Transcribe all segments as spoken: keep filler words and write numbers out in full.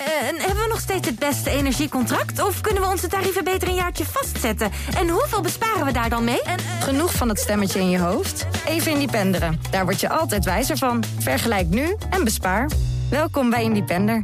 En hebben we nog steeds het beste energiecontract? Of kunnen we onze tarieven beter een jaartje vastzetten? En hoeveel besparen we daar dan mee? En, uh... Genoeg van het stemmetje in je hoofd? Even Independeren. Daar word je altijd wijzer van. Vergelijk nu en bespaar. Welkom bij Independer.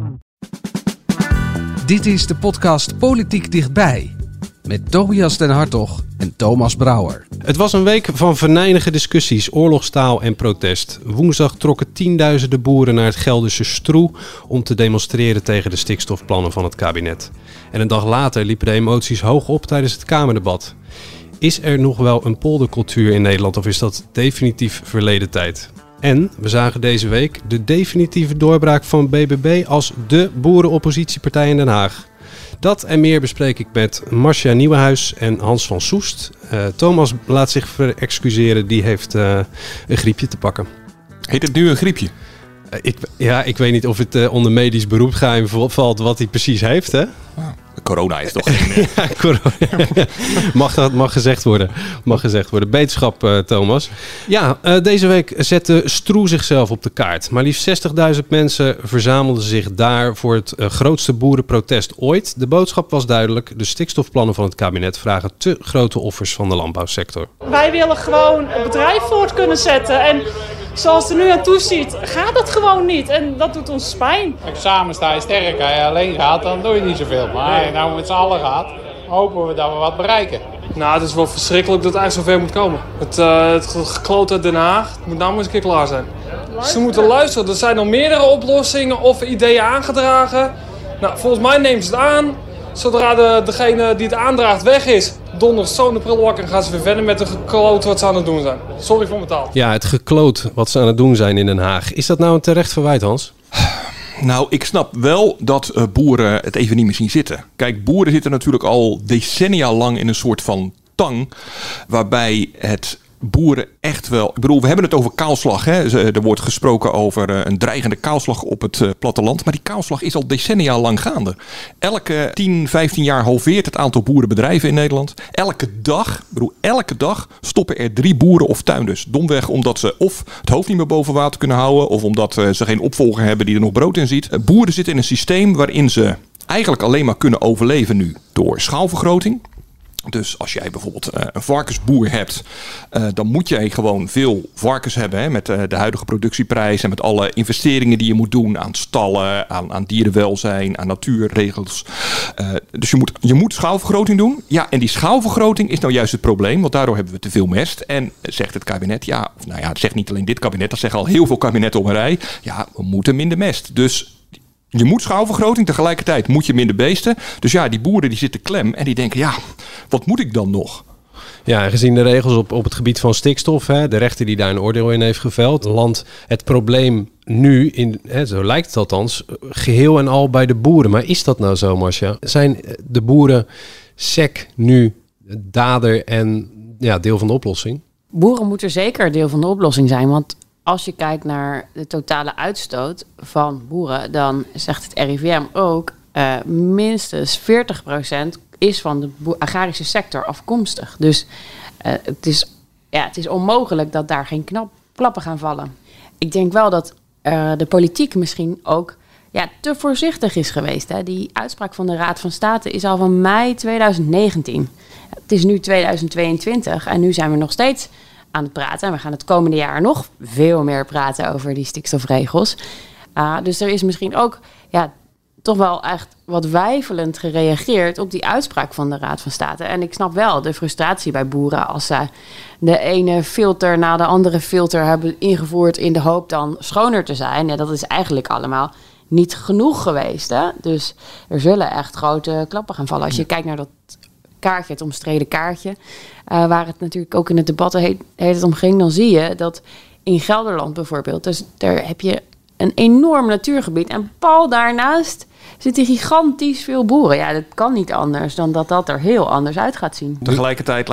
Dit is de podcast Politiek Dichtbij. Met Tobias den Hartog en Thomas Brouwer. Het was een week van venijnige discussies, oorlogstaal en protest. Woensdag trokken tienduizenden boeren naar het Gelderse Stroe om te demonstreren tegen de stikstofplannen van het kabinet. En een dag later liepen de emoties hoog op tijdens het Kamerdebat. Is er nog wel een poldercultuur in Nederland of is dat definitief verleden tijd? En we zagen deze week de definitieve doorbraak van B B B als de boerenoppositiepartij in Den Haag. Dat en meer bespreek ik met Marcia Nieuwenhuis en Hans van Soest. Uh, Thomas laat zich verexcuseren, die heeft uh, een griepje te pakken. Heet het nu een griepje? Uh, ik, ja, ik weet niet of het uh, onder medisch beroepsgeheim valt wat hij precies heeft, hè? Ah, corona is toch geen... ja, corona. mag, dat, mag gezegd worden. Mag gezegd worden. Beterschap, uh, Thomas. Ja, uh, deze week zette Stroe zichzelf op de kaart. Maar liefst zestigduizend mensen verzamelden zich daar voor het uh, grootste boerenprotest ooit. De boodschap was duidelijk. De stikstofplannen van het kabinet vragen te grote offers van de landbouwsector. Wij willen gewoon het bedrijf voort kunnen zetten. En zoals het er nu aan toe ziet, gaat het gewoon niet. En dat doet ons pijn. Samen sta je sterk. Als je alleen gaat, dan doe je niet zoveel. Maar als je nou met z'n allen gaat, hopen we dat we wat bereiken. Nou, het is wel verschrikkelijk dat het eigenlijk zover moet komen. Het, uh, het gekloot uit Den Haag, het moet nou maar eens een keer klaar zijn. Ze moeten luisteren. Er zijn al meerdere oplossingen of ideeën aangedragen. Nou, volgens mij neemt ze het aan. Zodra de, degene die het aandraagt weg is, dondert zo in de prullenbak en gaan ze weer verder met de gekloot wat ze aan het doen zijn. Sorry voor mijn taal. Ja, het gekloot wat ze aan het doen zijn in Den Haag. Is dat nou een terecht verwijt, Hans? Nou, ik snap wel dat uh, boeren het even niet meer zien zitten. Kijk, boeren zitten natuurlijk al decennia lang in een soort van tang, waarbij het boeren echt wel... Ik bedoel, we hebben het over kaalslag. Hè? Er wordt gesproken over uh, een dreigende kaalslag op het uh, platteland. Maar die kaalslag is al decennia lang gaande. Elke tien, vijftien jaar halveert het aantal boerenbedrijven in Nederland. Elke dag, ik bedoel, elke dag stoppen er drie boeren of tuinders. Domweg omdat ze of het hoofd niet meer boven water kunnen houden, of omdat uh, ze geen opvolger hebben die er nog brood in ziet. Uh, boeren zitten in een systeem waarin ze eigenlijk alleen maar kunnen overleven nu door schaalvergroting. Dus als jij bijvoorbeeld uh, een varkensboer hebt, uh, dan moet jij gewoon veel varkens hebben. Hè, met uh, de huidige productieprijs en met alle investeringen die je moet doen aan stallen, aan, aan dierenwelzijn, aan natuurregels. Uh, dus je moet, je moet schaalvergroting doen. Ja, en die schaalvergroting is nou juist het probleem, want daardoor hebben we te veel mest. En zegt het kabinet, ja, of nou ja, dat zegt niet alleen dit kabinet, dat zeggen al heel veel kabinetten op een rij. Ja, we moeten minder mest. Dus je moet schaalvergroting, tegelijkertijd moet je minder beesten. Dus ja, die boeren die zitten klem en die denken, ja, wat moet ik dan nog? Ja, en gezien de regels op, op het gebied van stikstof, hè, de rechter die daar een oordeel in heeft geveld, landt het probleem nu, in, hè, zo lijkt het althans, geheel en al bij de boeren. Maar is dat nou zo, Marcia? Zijn de boeren sec nu dader en ja, deel van de oplossing? Boeren moeten zeker deel van de oplossing zijn, want als je kijkt naar de totale uitstoot van boeren, dan zegt het R I V M ook, uh, minstens veertig procent is van de bo- agrarische sector afkomstig. Dus uh, het, is, ja, het is onmogelijk dat daar geen knap, klappen gaan vallen. Ik denk wel dat uh, de politiek misschien ook ja, te voorzichtig is geweest. Hè. Die uitspraak van de Raad van State is al van mei twintig negentien. Het is nu twintig tweeëntwintig en nu zijn we nog steeds aan het praten. En we gaan het komende jaar nog veel meer praten over die stikstofregels. Uh, dus er is misschien ook ja, toch wel echt wat weifelend gereageerd op die uitspraak van de Raad van State. En ik snap wel de frustratie bij boeren als ze de ene filter na de andere filter hebben ingevoerd in de hoop dan schoner te zijn. Ja, dat is eigenlijk allemaal niet genoeg geweest. Hè? Dus er zullen echt grote klappen gaan vallen. Als je kijkt naar dat kaartje, het omstreden kaartje, uh, waar het natuurlijk ook in het debat heet, heet het om ging, dan zie je dat in Gelderland bijvoorbeeld, dus daar heb je een enorm natuurgebied en pal daarnaast zitten gigantisch veel boeren. Ja, dat kan niet anders dan dat dat er heel anders uit gaat zien. Tegelijkertijd laten we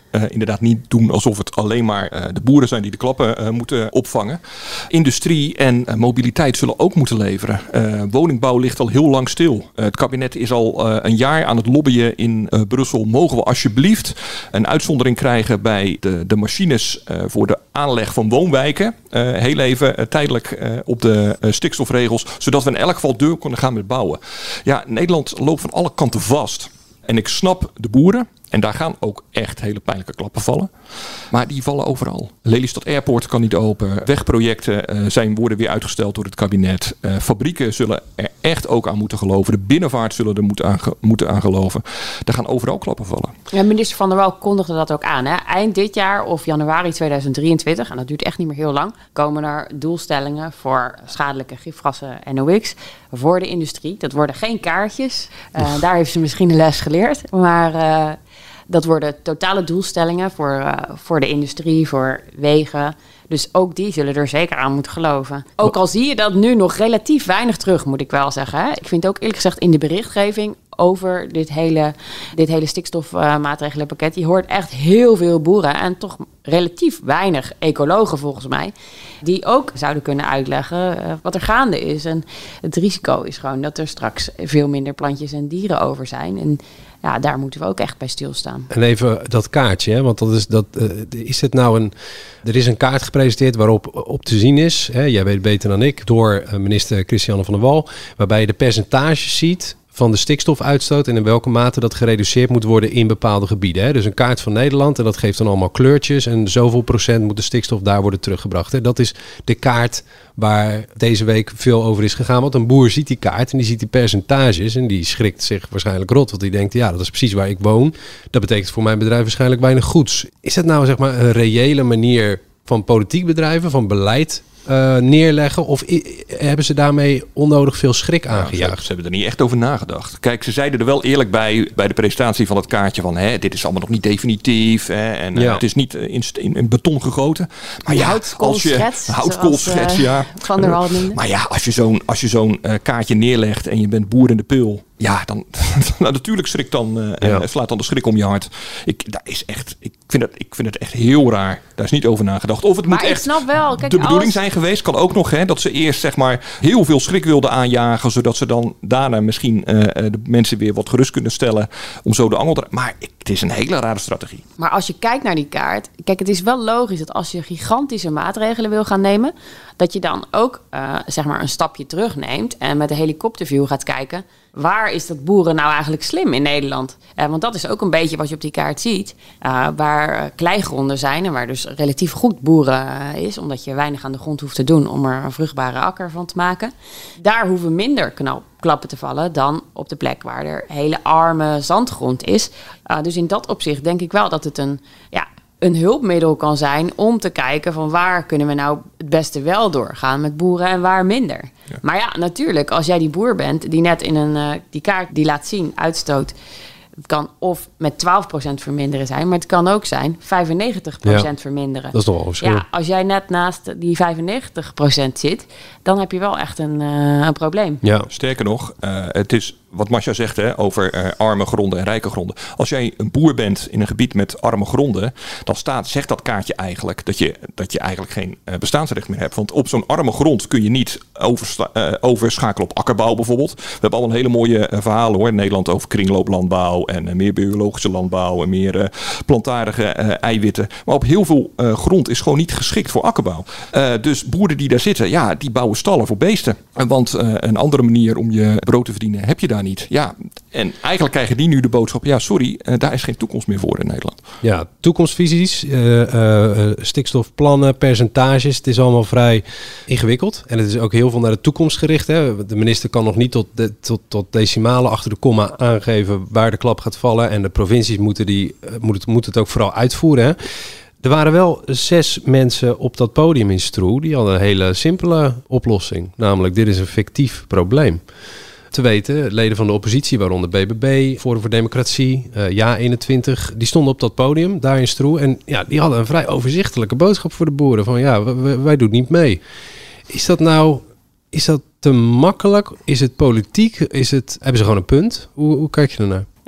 uh, inderdaad niet doen alsof het alleen maar uh, de boeren zijn die de klappen uh, moeten opvangen. Industrie en uh, mobiliteit zullen ook moeten leveren. Uh, woningbouw ligt al heel lang stil. Uh, het kabinet is al uh, een jaar aan het lobbyen in uh, Brussel. Mogen we alsjeblieft een uitzondering krijgen bij de, de machines uh, voor de aanleg van woonwijken. Uh, heel even uh, tijdelijk uh, op de uh, stikstofregels. Zodat we in elk geval deur kunnen gaan met bouwen. Ja, Nederland loopt van alle kanten vast. En ik snap de boeren. En daar gaan ook echt hele pijnlijke klappen vallen. Maar die vallen overal. Lelystad Airport kan niet open. Wegprojecten uh, zijn worden weer uitgesteld door het kabinet. Uh, fabrieken zullen er echt ook aan moeten geloven. De binnenvaart zullen er moeten aan, moeten aan geloven. Er gaan overal klappen vallen. Ja, minister Van der Wal kondigde dat ook aan. Hè? Eind dit jaar of januari tweeduizend drieëntwintig, en dat duurt echt niet meer heel lang, komen er doelstellingen voor schadelijke gifgassen N O X voor de industrie. Dat worden geen kaartjes. Uh, daar heeft ze misschien een les geleerd. Maar Uh, Dat worden totale doelstellingen voor, uh, voor de industrie, voor wegen. Dus ook die zullen er zeker aan moeten geloven. Ook al zie je dat nu nog relatief weinig terug, moet ik wel zeggen. Hè? Ik vind ook eerlijk gezegd in de berichtgeving over dit hele, dit hele stikstofmaatregelenpakket. Je hoort echt heel veel boeren en toch relatief weinig ecologen volgens mij. Die ook zouden kunnen uitleggen uh, wat er gaande is. En het risico is gewoon dat er straks veel minder plantjes en dieren over zijn. En ja, daar moeten we ook echt bij stilstaan. En even dat kaartje, hè? Want dat is, dat, uh, is het nou een... Er is een kaart gepresenteerd waarop op te zien is, hè, jij weet het beter dan ik, door uh, minister Christiane van der Wal, waarbij je de percentages ziet van de stikstofuitstoot en in welke mate dat gereduceerd moet worden in bepaalde gebieden. Hè. Dus een kaart van Nederland en dat geeft dan allemaal kleurtjes en zoveel procent moet de stikstof daar worden teruggebracht. Hè. Dat is de kaart waar deze week veel over is gegaan. Want een boer ziet die kaart en die ziet die percentages en die schrikt zich waarschijnlijk rot. Want die denkt, ja, dat is precies waar ik woon. Dat betekent voor mijn bedrijf waarschijnlijk weinig goeds. Is dat nou zeg maar een reële manier van politiek bedrijven, van beleid Uh, neerleggen? Of i- hebben ze daarmee onnodig veel schrik aangejaagd? Nou, ze, ze hebben er niet echt over nagedacht. Kijk, ze zeiden er wel eerlijk bij, bij de presentatie van het kaartje van, hè, dit is allemaal nog niet definitief. Hè, en ja. uh, het is niet in, in, in beton gegoten. Maar ja, als je houtkoolschets, uh, ja. Van der Wal noemde. Maar ja, als je zo'n, als je zo'n uh, kaartje neerlegt en je bent boer in de pul, ja, dan nou, natuurlijk schrik dan, uh, ja. slaat dan de schrik om je hart. Ik, dat is echt, ik, vind het, ik vind het echt heel raar. Daar is niet over nagedacht. Of het maar moet ik echt snap wel. Kijk, de bedoeling als... zijn geweest. Kan ook nog, hè, dat ze eerst zeg maar heel veel schrik wilden aanjagen, zodat ze dan daarna misschien uh, de mensen weer wat gerust kunnen stellen om zo de angel te... Maar ik, het is een hele rare strategie. Maar als je kijkt naar die kaart, kijk, het is wel logisch dat als je gigantische maatregelen wil gaan nemen, dat je dan ook uh, zeg maar een stapje terugneemt en met een helikopterview gaat kijken, waar is dat boeren nou eigenlijk slim in Nederland? Uh, want dat is ook een beetje wat je op die kaart ziet. Uh, waar uh, kleigronden zijn en waar dus relatief goed boeren uh, is, omdat je weinig aan de grond hoeft te doen om er een vruchtbare akker van te maken. Daar hoeven minder knal, klappen te vallen dan op de plek waar er hele arme zandgrond is. Uh, dus in dat opzicht denk ik wel dat het een... ja, een hulpmiddel kan zijn om te kijken van waar kunnen we nou het beste wel doorgaan met boeren en waar minder. Ja. Maar ja, natuurlijk, als jij die boer bent die net in een uh, die kaart die laat zien uitstoot, het kan of met twaalf procent verminderen zijn, maar het kan ook zijn vijfennegentig procent ja, verminderen. Dat is toch wel verschil. Ja, als jij net naast die vijfennegentig procent zit, dan heb je wel echt een, uh, een probleem. Ja, sterker nog, uh, het is wat Masha zegt hè, over uh, arme gronden en rijke gronden. Als jij een boer bent in een gebied met arme gronden, dan staat, zegt dat kaartje eigenlijk dat je, dat je eigenlijk geen uh, bestaansrecht meer hebt. Want op zo'n arme grond kun je niet oversta- uh, overschakelen op akkerbouw bijvoorbeeld. We hebben allemaal hele mooie uh, verhalen hoor in Nederland over kringlooplandbouw en uh, meer biologische landbouw en meer uh, plantaardige uh, eiwitten. Maar op heel veel uh, grond is gewoon niet geschikt voor akkerbouw. Uh, dus boeren die daar zitten, ja, die bouwen stallen voor beesten. Want uh, een andere manier om je brood te verdienen heb je daar niet. Ja, en eigenlijk krijgen die nu de boodschap, ja, sorry, uh, daar is geen toekomst meer voor in Nederland. Ja, toekomstvisies, uh, uh, stikstofplannen, percentages, het is allemaal vrij ingewikkeld. En het is ook heel veel naar de toekomst gericht. Hè. De minister kan nog niet tot, de, tot, tot decimalen achter de komma aangeven waar de klap gaat vallen. En de provincies moeten, die, uh, moet, het, moet het ook vooral uitvoeren. Hè. Er waren wel zes mensen op dat podium in Stroe, die hadden een hele simpele oplossing. Namelijk, dit is een fictief probleem. Te weten, leden van de oppositie, waaronder B B B, Forum voor Democratie, uh, Ja eenentwintig, die stonden op dat podium, daar in Stroe. En ja, die hadden een vrij overzichtelijke boodschap voor de boeren. Van ja, wij, wij doen niet mee. Is dat nou, is dat te makkelijk? Is het politiek? Is het, hebben ze gewoon een punt? Hoe, hoe kijk je ernaar?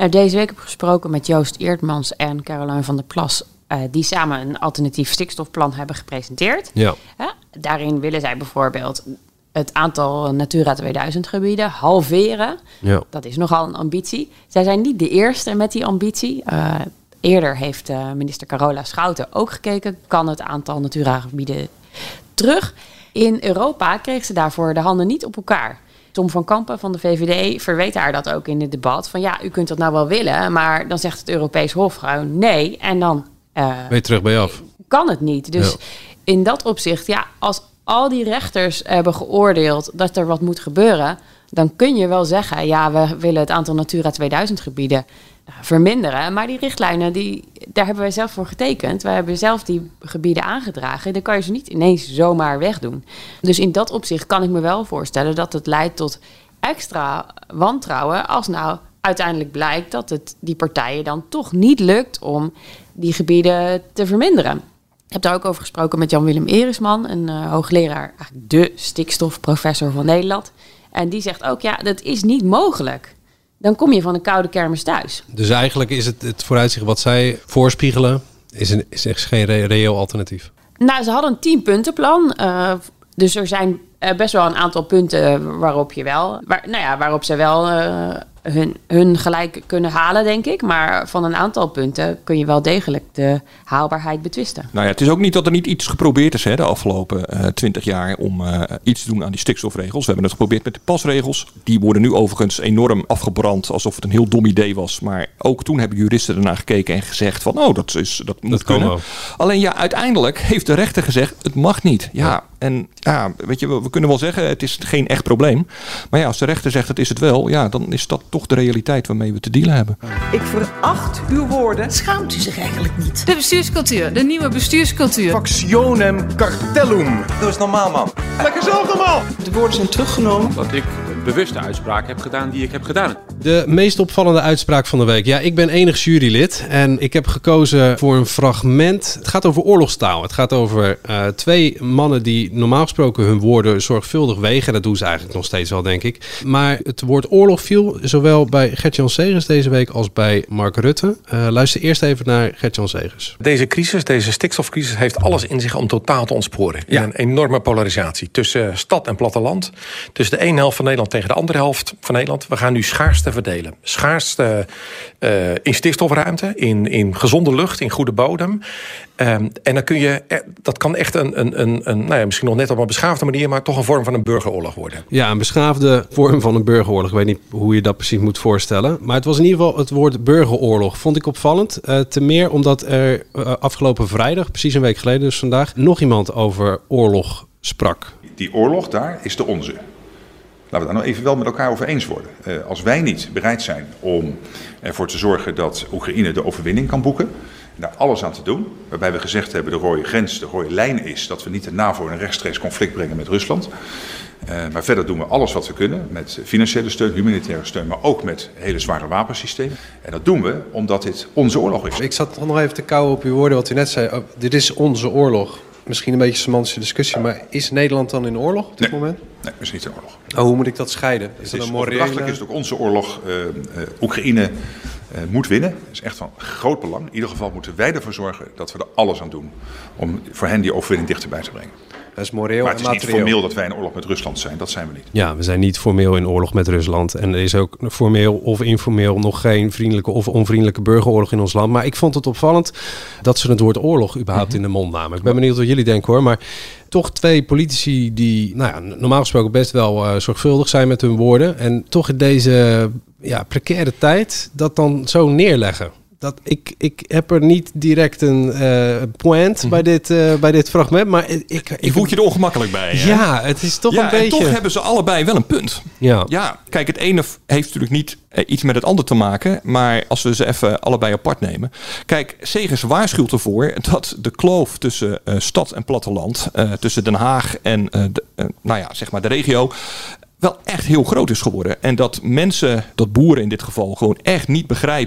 Nou, deze week heb ik gesproken met Joost Eertmans en Caroline van der Plas, Uh, die samen een alternatief stikstofplan hebben gepresenteerd. Ja. Uh, daarin willen zij bijvoorbeeld het aantal Natura tweeduizend gebieden halveren. Ja. Dat is nogal een ambitie. Zij zijn niet de eerste met die ambitie. Uh, eerder heeft uh, minister Carola Schouten ook gekeken, kan het aantal Natura gebieden terug. In Europa kreeg ze daarvoor de handen niet op elkaar. Tom van Kampen van de V V D verweet haar dat ook in het debat. Van ja, u kunt dat nou wel willen, maar dan zegt het Europees Hof gewoon nee. En dan uh, ben je terug bij je af. Kan het niet. Dus ja. In dat opzicht, ja, als al die rechters hebben geoordeeld dat er wat moet gebeuren, dan kun je wel zeggen, ja, we willen het aantal Natura tweeduizend gebieden uh, verminderen. Maar die richtlijnen, die, daar hebben wij zelf voor getekend. Wij hebben zelf die gebieden aangedragen. Dan kan je ze niet ineens zomaar wegdoen. Dus in dat opzicht kan ik me wel voorstellen dat het leidt tot extra wantrouwen als nou uiteindelijk blijkt dat het die partijen dan toch niet lukt om die gebieden te verminderen. Ik heb daar ook over gesproken met Jan-Willem Erisman, een uh, hoogleraar, eigenlijk de stikstofprofessor van Nederland. En die zegt ook, ja, dat is niet mogelijk. Dan kom je van een koude kermis thuis. Dus eigenlijk is het, het vooruitzicht wat zij voorspiegelen, is, een, is echt geen re- reëel alternatief. Nou, ze hadden een tien-puntenplan. Uh, dus er zijn uh, best wel een aantal punten waarop je wel, waar, nou ja, waarop ze wel uh, hun, hun gelijk kunnen halen, denk ik. Maar van een aantal punten kun je wel degelijk de haalbaarheid betwisten. Nou ja, het is ook niet dat er niet iets geprobeerd is hè, de afgelopen twintig uh, jaar om uh, iets te doen aan die stikstofregels. We hebben het geprobeerd met de pasregels. Die worden nu overigens enorm afgebrand, alsof het een heel dom idee was. Maar ook toen hebben juristen ernaar gekeken en gezegd van, oh, dat, is, dat moet dat kunnen. Alleen ja, uiteindelijk heeft de rechter gezegd, het mag niet. Ja, ja. En ja, weet je, we, we kunnen wel zeggen, het is geen echt probleem. Maar ja, als de rechter zegt, het is het wel, ja, dan is dat toch de realiteit waarmee we te dealen hebben. Ik veracht uw woorden. Schaamt u zich eigenlijk niet? De bestuurscultuur, de nieuwe bestuurscultuur. Factionem cartellum. Doe eens normaal, man. Lekker zelf normaal. De woorden zijn teruggenomen. Dat ik een bewuste uitspraak heb gedaan die ik heb gedaan. De meest opvallende uitspraak van de week. Ja, ik ben enig jurylid en ik heb gekozen voor een fragment. Het gaat over oorlogstaal. Het gaat over uh, twee mannen die normaal gesproken hun woorden zorgvuldig wegen. Dat doen ze eigenlijk nog steeds wel, denk ik. Maar het woord oorlog viel zowel bij Gert-Jan Segers deze week als bij Mark Rutte. Uh, luister eerst even naar Gert-Jan Segers. Deze crisis, deze stikstofcrisis, heeft alles in zich om totaal te ontsporen. Ja. Een enorme polarisatie tussen stad en platteland. Tussen de ene helft van Nederland tegen de andere helft van Nederland. We gaan nu schaarste verdelen. Schaarste uh, in stikstofruimte, in, in gezonde lucht, in goede bodem. Um, en dan kun je, dat kan echt een, een, een, een nou ja, misschien nog net op een beschaafde manier, maar toch een vorm van een burgeroorlog worden. Ja, een beschaafde vorm van een burgeroorlog. Ik weet niet hoe je dat precies moet voorstellen. Maar het was in ieder geval het woord burgeroorlog. Vond ik opvallend. Uh, te meer omdat er uh, afgelopen vrijdag, precies een week geleden dus vandaag, nog iemand over oorlog sprak. Die oorlog daar is de onze. Laten we daar nou even wel met elkaar over eens worden. Uh, als wij niet bereid zijn om ervoor te zorgen dat Oekraïne de overwinning kan boeken, en daar alles aan te doen, waarbij we gezegd hebben de rode grens, de rode lijn is dat we niet de NAVO in een rechtstreeks conflict brengen met Rusland. Uh, maar verder doen we alles wat we kunnen met financiële steun, humanitaire steun, maar ook met hele zware wapensystemen. En dat doen we omdat dit onze oorlog is. Ik zat nog even te kauwen op uw woorden wat u net zei. Oh, dit is onze oorlog. Misschien een beetje een semantische discussie, maar is Nederland dan in oorlog op dit nee. moment? Nee, dat is niet in oorlog. Oh, hoe moet ik dat scheiden? Is het dat is een morele... is het ook onze oorlog. Uh, uh, Oekraïne uh, moet winnen. Dat is echt van groot belang. In ieder geval moeten wij ervoor zorgen dat we er alles aan doen om voor hen die overwinning dichterbij te brengen. Dat is moreel maar het is en niet formeel dat wij in oorlog met Rusland zijn. Dat zijn we niet. Ja, we zijn niet formeel in oorlog met Rusland. En er is ook formeel of informeel nog geen vriendelijke of onvriendelijke burgeroorlog in ons land. Maar ik vond het opvallend dat ze het woord oorlog überhaupt in de mond namen. Ik ben benieuwd wat jullie denken hoor. Maar toch twee politici die nou ja, normaal gesproken best wel uh, zorgvuldig zijn met hun woorden. En toch in deze ja, precaire tijd dat dan zo neerleggen. Dat ik, ik heb er niet direct een uh, point mm-hmm. bij, dit, uh, bij dit fragment, maar ik... ik je voelt je er ongemakkelijk bij, hè? Ja, het is toch ja, een beetje... en toch hebben ze allebei wel een punt. Ja. Ja, kijk, het ene heeft natuurlijk niet uh, iets met het ander te maken, maar als we ze even allebei apart nemen. Kijk, Segers waarschuwt ervoor dat de kloof tussen uh, stad en platteland, uh, tussen Den Haag en uh, de, uh, nou ja, zeg maar de regio, wel echt heel groot is geworden. En dat mensen, dat boeren in dit geval, gewoon echt niet begrijpen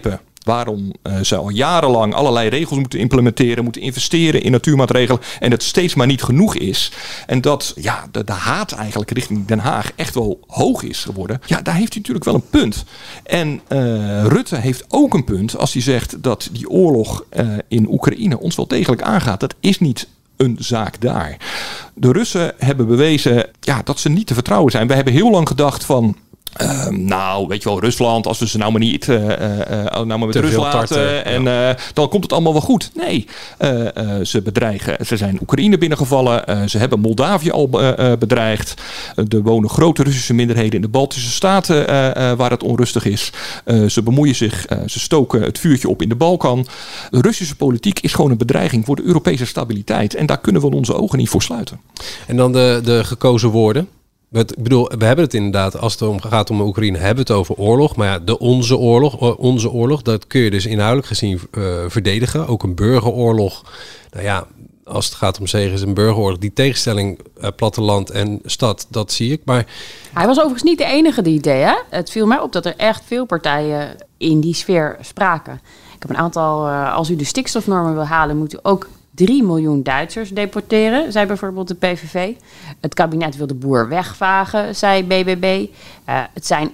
Waarom uh, ze al jarenlang allerlei regels moeten implementeren, moeten investeren in natuurmaatregelen en het steeds maar niet genoeg is. En dat ja, de, de haat eigenlijk richting Den Haag echt wel hoog is geworden. Ja, daar heeft hij natuurlijk wel een punt. En uh, Rutte heeft ook een punt als hij zegt dat die oorlog uh, in Oekraïne ons wel degelijk aangaat. Dat is niet een zaak daar. De Russen hebben bewezen ja, dat ze niet te vertrouwen zijn. We hebben heel lang gedacht van Uh, nou, weet je wel, Rusland, als we ze nou maar niet uh, uh, nou maar met rust laten en uh, dan komt het allemaal wel goed. Nee, uh, uh, ze bedreigen. Ze zijn Oekraïne binnengevallen. Uh, ze hebben Moldavië al uh, uh, bedreigd. Uh, er wonen grote Russische minderheden in de Baltische Staten uh, uh, waar het onrustig is. Uh, ze bemoeien zich, uh, ze stoken het vuurtje op in de Balkan. De Russische politiek is gewoon een bedreiging voor de Europese stabiliteit. En daar kunnen we onze ogen niet voor sluiten. En dan de, de gekozen woorden. Ik bedoel, we hebben het inderdaad, als het om gaat om Oekraïne, hebben we het over oorlog. Maar ja, de onze oorlog, onze oorlog, dat kun je dus inhoudelijk gezien uh, verdedigen. Ook een burgeroorlog. Nou ja, als het gaat om zegen is een burgeroorlog. Die tegenstelling uh, platteland en stad, dat zie ik. Maar hij was overigens niet de enige die het deed. Hè? Het viel mij op dat er echt veel partijen in die sfeer spraken. Ik heb een aantal, uh, als u de stikstofnormen wil halen, moet u ook drie miljoen Duitsers deporteren, zei bijvoorbeeld de P V V. Het kabinet wil de boer wegvagen, zei B B B. Uh, het zijn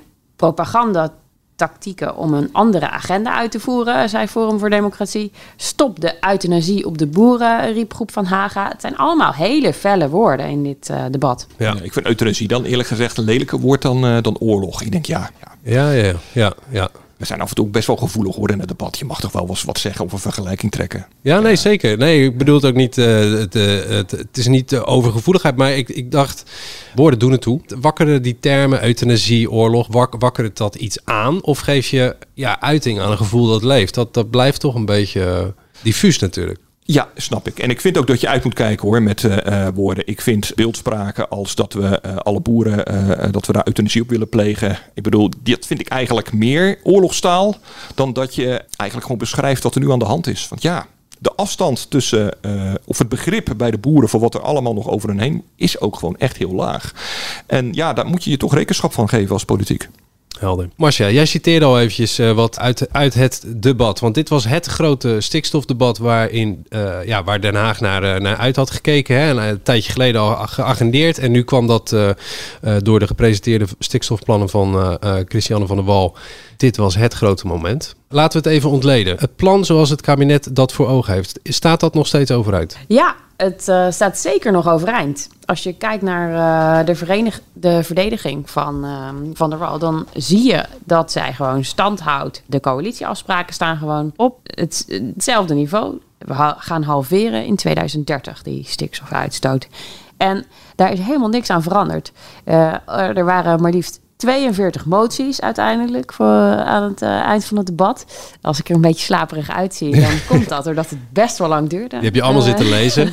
propagandatactieken om een andere agenda uit te voeren, zei Forum voor Democratie. Stop de euthanasie op de boeren, riep Groep van Haga. Het zijn allemaal hele felle woorden in dit uh, debat. Ja. Ja, ik vind euthanasie dan eerlijk gezegd een lelijker woord dan, uh, dan oorlog. Ik denk ja. Ja, ja, ja. ja, ja. We zijn af en toe best wel gevoelig geworden in het debat. Je mag toch wel eens wat zeggen of een vergelijking trekken. Ja, nee, zeker. Nee, ik bedoel het ook niet. Uh, het, uh, het, het is niet uh, overgevoeligheid, maar ik, ik dacht, woorden doen het toe. Wakkeren die termen euthanasie, oorlog, wak, wakkeren dat iets aan? Of geef je ja, uiting aan een gevoel dat leeft? Dat, dat blijft toch een beetje uh, diffuus natuurlijk. Ja, snap ik. En ik vind ook dat je uit moet kijken hoor met uh, woorden. Ik vind beeldspraken als dat we uh, alle boeren, uh, dat we daar euthanasie op willen plegen. Ik bedoel, dat vind ik eigenlijk meer oorlogstaal dan dat je eigenlijk gewoon beschrijft wat er nu aan de hand is. Want ja, de afstand tussen, uh, of het begrip bij de boeren voor wat er allemaal nog over hen heen is ook gewoon echt heel laag. En ja, daar moet je je toch rekenschap van geven als politiek. Helder. Marcia, jij citeerde al eventjes uh, wat uit, uit het debat. Want dit was het grote stikstofdebat waarin, uh, ja, waar Den Haag naar, uh, naar uit had gekeken. Hè? En, uh, een tijdje geleden al geagendeerd. En nu kwam dat uh, uh, door de gepresenteerde stikstofplannen van uh, uh, Christiane van der Wal. Dit was het grote moment. Laten we het even ontleden. Het plan zoals het kabinet dat voor ogen heeft, staat dat nog steeds overeind? Ja, het uh, staat zeker nog overeind. Als je kijkt naar uh, de, verenig- de verdediging van uh, Van der Wal, dan zie je dat zij gewoon stand houdt. De coalitieafspraken staan gewoon op het, hetzelfde niveau. We ha- gaan halveren in tweeduizend dertig, die stikstofuitstoot. En daar is helemaal niks aan veranderd. Uh, er waren maar liefst tweeënveertig moties uiteindelijk voor, aan het uh, eind van het debat. Als ik er een beetje slaperig uitzie, dan komt dat doordat het best wel lang duurde. Die heb je allemaal uh, zitten lezen?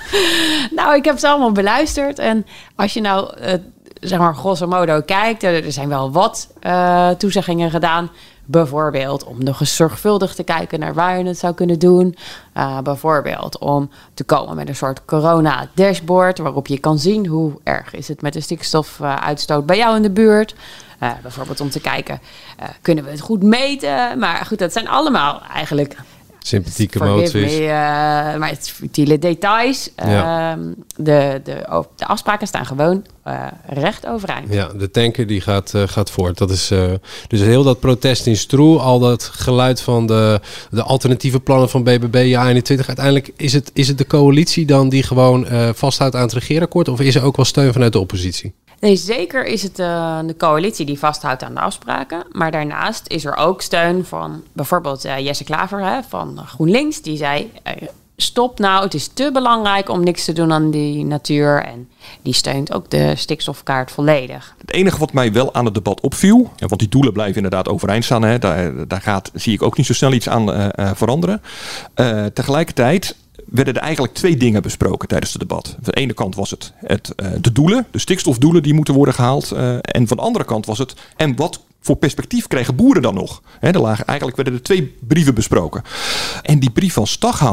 Nou, ik heb ze allemaal beluisterd. En als je nou, uh, zeg maar, grosso modo kijkt, er zijn wel wat uh, toezeggingen gedaan. Bijvoorbeeld om nog eens zorgvuldig te kijken naar waar je het zou kunnen doen. Uh, bijvoorbeeld om te komen met een soort corona-dashboard waarop je kan zien hoe erg is het met de stikstofuitstoot bij jou in de buurt. Uh, bijvoorbeeld om te kijken, uh, kunnen we het goed meten? Maar goed, dat zijn allemaal eigenlijk sympathieke moties. Me, uh, maar het futiele details. Ja. Uh, de, de, de afspraken staan gewoon uh, recht overeind. Ja, de tanker die gaat, uh, gaat voort. Dat is uh, dus heel dat protest in Stroe, al dat geluid van de, de alternatieve plannen van B B B, ja eenentwintig. Uiteindelijk is het, is het de coalitie dan die gewoon uh, vasthoudt aan het regeerakkoord, of is er ook wel steun vanuit de oppositie? Nee, zeker is het uh, de coalitie die vasthoudt aan de afspraken. Maar daarnaast is er ook steun van bijvoorbeeld uh, Jesse Klaver hè, van GroenLinks. Die zei, uh, stop nou, het is te belangrijk om niks te doen aan die natuur. En die steunt ook de stikstofkaart volledig. Het enige wat mij wel aan het debat opviel, ja, want die doelen blijven inderdaad overeind staan. Hè, daar, daar gaat, zie ik ook niet zo snel iets aan uh, uh, veranderen. Uh, tegelijkertijd werden er eigenlijk twee dingen besproken tijdens het debat. Van de ene kant was het, het uh, de doelen, de stikstofdoelen die moeten worden gehaald. Uh, en van de andere kant was het, en wat voor perspectief kregen boeren dan nog? He, er lagen, eigenlijk werden er twee brieven besproken. En die brief van Staghouwer,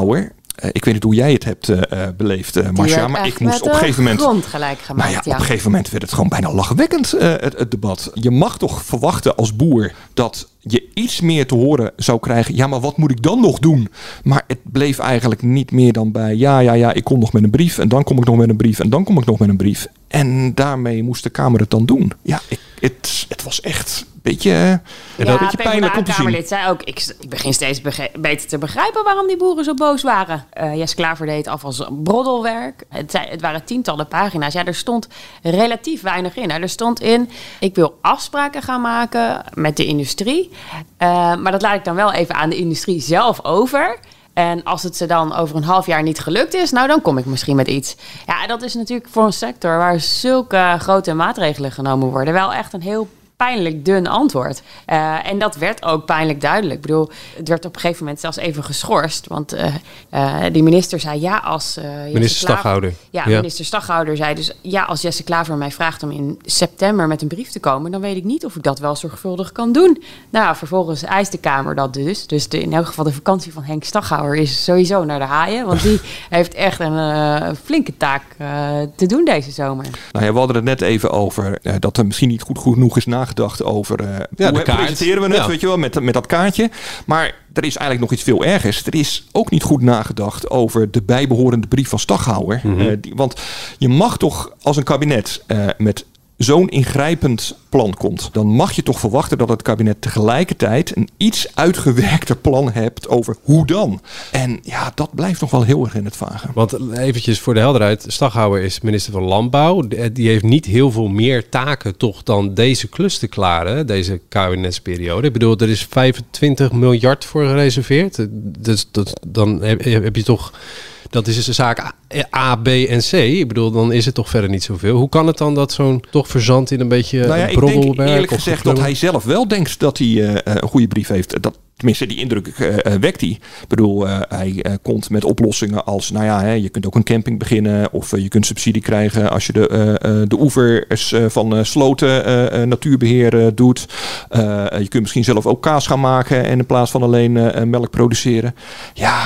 Uh, ik weet niet hoe jij het hebt uh, beleefd, uh, Marcia, maar ik moest op een gegeven moment... grond gelijk gemaakt, nou ja, ja. Op een gegeven moment werd het gewoon bijna lachwekkend, uh, het, het debat. Je mag toch verwachten als boer dat je iets meer te horen zou krijgen. Ja, maar wat moet ik dan nog doen? Maar het bleef eigenlijk niet meer dan bij... Ja, ja, ja, ik kom nog met een brief en dan kom ik nog met een brief en dan kom ik nog met een brief. En daarmee moest de Kamer het dan doen. Ja, ik, het, het was echt een beetje, ja, een beetje pijnlijk om te zien. Kamerlid zei ook, ik, ik begin steeds bege- beter te begrijpen waarom die boeren zo boos waren. Uh, Jesse Klaver deed af als broddelwerk. Het, zei, het waren tientallen pagina's. Ja, er stond relatief weinig in. Er stond in, ik wil afspraken gaan maken met de industrie. Uh, maar dat laat ik dan wel even aan de industrie zelf over. En als het ze dan over een half jaar niet gelukt is, nou dan kom ik misschien met iets. Ja, dat is natuurlijk voor een sector waar zulke grote maatregelen genomen worden wel echt een heel pijnlijk dun antwoord. Uh, en dat werd ook pijnlijk duidelijk. Ik bedoel, het werd op een gegeven moment zelfs even geschorst. Want uh, uh, die minister zei ja als... Uh, minister Jesse Klaver, Staghouder. Ja, ja, minister Staghouder zei dus... Ja, als Jesse Klaver mij vraagt om in september met een brief te komen... dan weet ik niet of ik dat wel zorgvuldig kan doen. Nou, vervolgens eist de Kamer dat dus. Dus de, in elk geval de vakantie van Henk Staghouder is sowieso naar de haaien. Want die heeft echt een uh, flinke taak uh, te doen deze zomer. Nou ja, we hadden het net even over uh, dat er misschien niet goed genoeg is nagedacht over uh, ja, hoe de kaart. presenteren we het, ja. weet je wel, met, met dat kaartje. Maar er is eigenlijk nog iets veel ergers. Er is ook niet goed nagedacht over de bijbehorende brief van Staghouder. Mm-hmm. Uh, die, want je mag toch als een kabinet uh, met zo'n ingrijpend plan komt, dan mag je toch verwachten dat het kabinet tegelijkertijd een iets uitgewerkter plan hebt over hoe dan. En ja, dat blijft nog wel heel erg in het vage. Want eventjes voor de helderheid, Staghouder is minister van Landbouw. Die heeft niet heel veel meer taken toch dan deze klus te klaren, deze kabinetsperiode. Ik bedoel, er is vijfentwintig miljard voor gereserveerd. Dus dat, dan heb, heb je toch... Dat is dus de zaak A, B en C. Ik bedoel, dan is het toch verder niet zoveel. Hoe kan het dan dat zo'n toch verzandt in een beetje nou ja, broddelwerk? Ik denk eerlijk gezegd dat hij zelf wel denkt dat hij uh, een goede brief heeft. Dat, tenminste, die indruk uh, wekt hij. Ik bedoel, uh, hij uh, komt met oplossingen als... Nou ja, hè, je kunt ook een camping beginnen. Of uh, je kunt subsidie krijgen als je de, uh, uh, de oevers uh, van uh, sloten uh, uh, natuurbeheer uh, doet. Uh, je kunt misschien zelf ook kaas gaan maken en in plaats van alleen uh, melk produceren. Ja...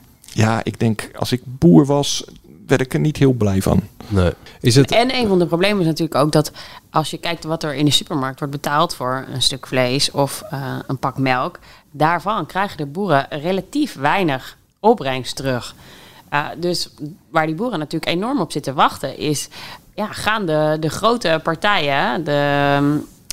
Ja, ik denk, als ik boer was, werd ik er niet heel blij van. Nee. Is het... En een van de problemen is natuurlijk ook dat als je kijkt wat er in de supermarkt wordt betaald voor een stuk vlees of uh, een pak melk, daarvan krijgen de boeren relatief weinig opbrengst terug. Uh, dus waar die boeren natuurlijk enorm op zitten wachten is, ja, gaan de, de grote partijen, de,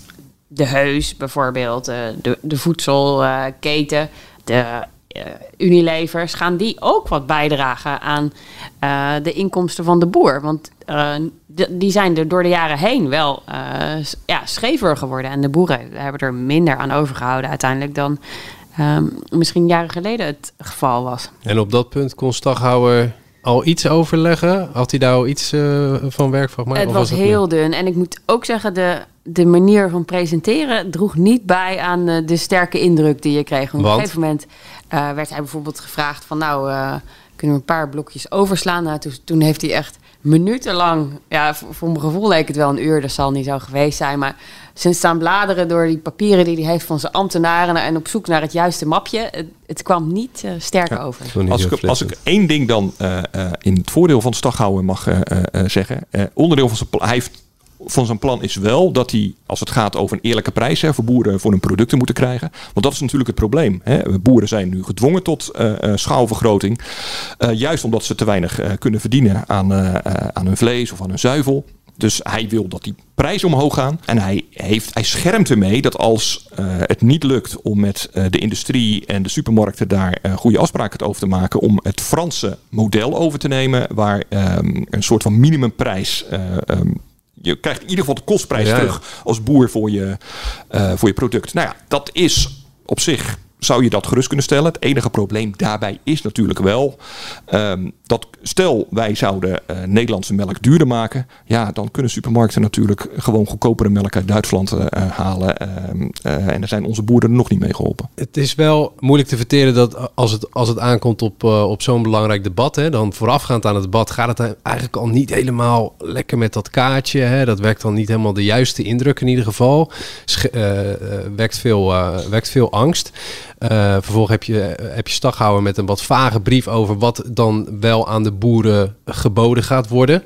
de Heus bijvoorbeeld, de, de voedselketen, de Uh, Unilevers, gaan die ook wat bijdragen aan uh, de inkomsten van de boer? Want uh, d- die zijn er door de jaren heen wel uh, ja, schever geworden. En de boeren hebben er minder aan overgehouden uiteindelijk dan uh, misschien jaren geleden het geval was. En op dat punt kon Staghouder al iets overleggen? Had hij daar al iets uh, van werk van gemaakt? Het was, was heel dun. En ik moet ook zeggen, de, de manier van presenteren droeg niet bij aan uh, de sterke indruk die je kreeg. Want op een gegeven moment uh, werd hij bijvoorbeeld gevraagd van nou, uh, kunnen we een paar blokjes overslaan? Nou, toen, toen heeft hij echt minutenlang, ja, voor, voor mijn gevoel leek het wel een uur, dat zal niet zo geweest zijn, maar ze staan bladeren door die papieren die hij heeft van zijn ambtenaren en op zoek naar het juiste mapje. Het, het kwam niet uh, sterk ja, over. Niet als, ik, als ik één ding dan uh, uh, in het voordeel van Staghouder mag uh, uh, zeggen, uh, onderdeel van zijn plan, hij heeft van zijn plan is wel dat hij, als het gaat over een eerlijke prijs hè, voor boeren voor hun producten moeten krijgen. Want dat is natuurlijk het probleem. Hè. Boeren zijn nu gedwongen tot uh, uh, schaalvergroting. Uh, juist omdat ze te weinig uh, kunnen verdienen aan, uh, uh, aan hun vlees of aan hun zuivel. Dus hij wil dat die prijzen omhoog gaan. En hij, heeft, hij schermt ermee dat als uh, het niet lukt om met uh, de industrie en de supermarkten daar uh, goede afspraken over te maken. Om het Franse model over te nemen. Waar um, een soort van minimumprijs... Uh, um, je krijgt in ieder geval de kostprijs ja, terug ja. als boer voor je, uh, voor je product. Nou ja, dat is op zich... zou je dat gerust kunnen stellen. Het enige probleem daarbij is natuurlijk wel... Um, dat stel wij zouden uh, Nederlandse melk duurder maken... ja, dan kunnen supermarkten natuurlijk gewoon goedkopere melk uit Duitsland uh, halen. Uh, uh, en daar zijn onze boeren er nog niet mee geholpen. Het is wel moeilijk te verteren dat als het, als het aankomt op, uh, op zo'n belangrijk debat... Hè, dan voorafgaand aan het debat gaat het eigenlijk al niet helemaal lekker met dat kaartje. Hè. Dat wekt dan niet helemaal de juiste indruk in ieder geval. Sch- uh, uh, wekt, veel, uh, wekt veel angst. Uh, vervolgens heb je, uh, heb je Staghouwer met een wat vage brief over wat dan wel aan de boeren geboden gaat worden.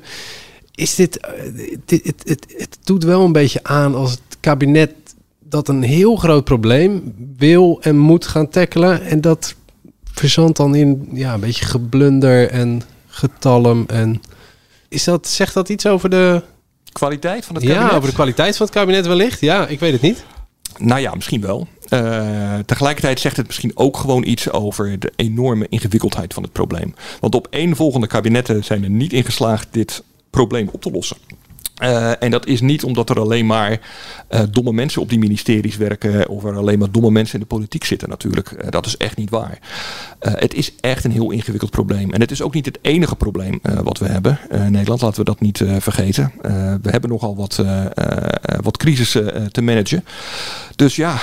Is dit, uh, dit het, het, het doet wel een beetje aan als het kabinet dat een heel groot probleem wil en moet gaan tackelen. En dat verzandt dan in ja, een beetje geblunder en getalm. En is dat, zegt dat iets over de kwaliteit van het kabinet? Ja, over de kwaliteit van het kabinet wellicht. Ja, ik weet het niet. Nou ja, misschien wel. Uh, tegelijkertijd zegt het misschien ook gewoon iets over de enorme ingewikkeldheid van het probleem. Want op één volgende kabinetten zijn er niet in geslaagd dit probleem op te lossen. Uh, en dat is niet omdat er alleen maar uh, domme mensen op die ministeries werken of er alleen maar domme mensen in de politiek zitten natuurlijk. Uh, dat is echt niet waar. Uh, het is echt een heel ingewikkeld probleem. En het is ook niet het enige probleem uh, wat we hebben uh, in Nederland. Laten we dat niet uh, vergeten. Uh, we hebben nogal wat, uh, uh, wat crisissen uh, te managen. Dus ja,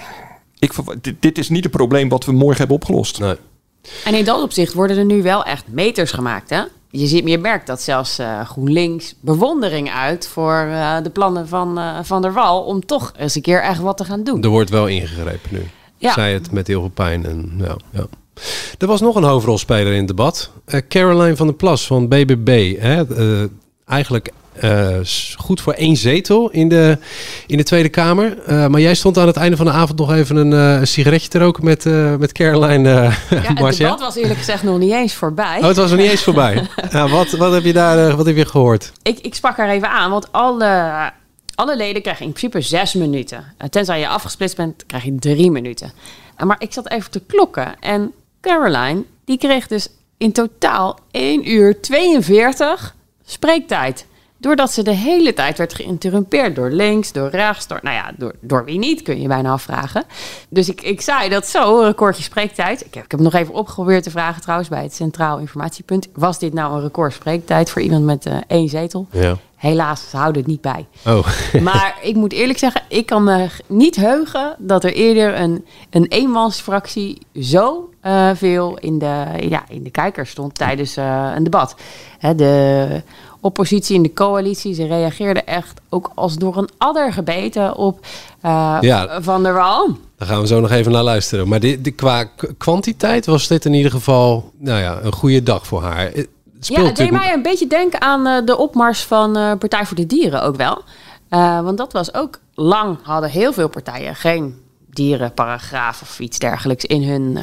ik, dit, dit is niet een probleem wat we morgen hebben opgelost. Nee. En in dat opzicht worden er nu wel echt meters gemaakt, hè? Je, ziet, je merkt dat zelfs uh, GroenLinks bewondering uit voor uh, de plannen van uh, Van der Wal om toch eens een keer echt wat te gaan doen. Er wordt wel ingegrepen nu. Ja. Zij het met heel veel pijn. En, ja, ja. Er was nog een hoofdrolspeler in het debat. Uh, Caroline van der Plas van B B B. Hè? Uh, eigenlijk uh, goed voor één zetel in de, in de Tweede Kamer. Uh, maar jij stond aan het einde van de avond nog even een, uh, een sigaretje te roken met, uh, met Caroline. Uh, ja, het debat was eerlijk gezegd nog niet eens voorbij. Oh, het was nog niet eens voorbij. Ja, wat, wat heb je daar uh, wat heb je gehoord? Ik, ik sprak haar even aan, want alle, alle leden krijgen in principe zes minuten. Uh, tenzij je afgesplitst bent, krijg je drie minuten. Uh, maar ik zat even te klokken en Caroline, die kreeg dus in totaal één uur tweeënveertig spreektijd. Doordat ze de hele tijd werd geïnterrumpeerd door links, door rechts, door, nou ja, door, door wie niet, kun je bijna afvragen. Dus ik, ik zei dat zo, een recordje spreektijd. Ik heb, ik heb nog even opgeprobeerd te vragen trouwens bij het Centraal Informatiepunt. Was dit nou een record spreektijd voor iemand met uh, één zetel? Ja. Helaas, ze houden het niet bij. Oh. Maar ik moet eerlijk zeggen, ik kan me niet heugen dat er eerder een, een eenmansfractie zo uh, veel in de, ja, in de kijker stond tijdens uh, een debat. Hè, de oppositie en de coalitie, ze reageerden echt ook als door een adder gebeten op uh, ja, Van der Wal. Daar gaan we zo nog even naar luisteren. Maar die, die, qua k- kwantiteit was dit in ieder geval nou ja, een goede dag voor haar. Het ja, het deed mij een beetje denken aan uh, de opmars van uh, Partij voor de Dieren ook wel. Uh, want dat was ook lang, hadden heel veel partijen geen dierenparagraaf of iets dergelijks in hun, uh,